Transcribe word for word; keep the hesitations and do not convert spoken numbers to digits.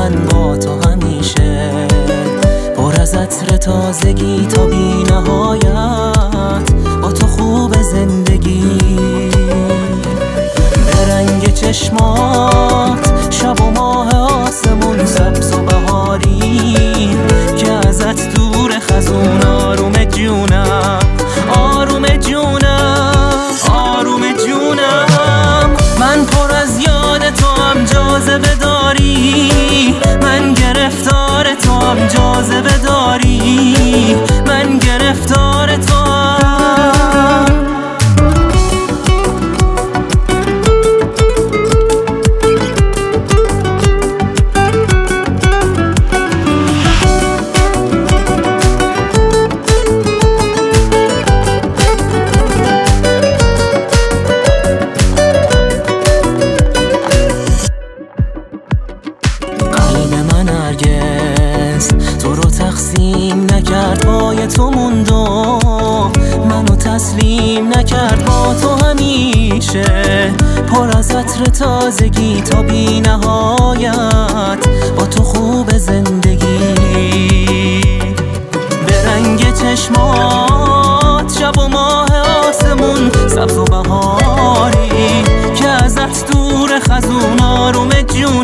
من با تو همیشه، پر از عطر تازگی تا بی نهایت، با تو خوب زندگی. به رنگ چشمات شب و ماه آسمون سبز و بهاری، که ازت دور خزون آروم جونم، آروم جونم، آروم جونم. من پر از یاد تو هم جاذبه داری، من گرفتار تو هم جاذبه داری، من گرفتار تو هم. تو رو تقسیم نکرد، پای تو موند و منو تسلیم نکرد. با تو همیشه پر از عطر تازگی تا بی نهایت، با تو خوب زندگی. به رنگ چشمات شب و ماه آسمون سبز و بهاری، که ازت دور خزون آروم جون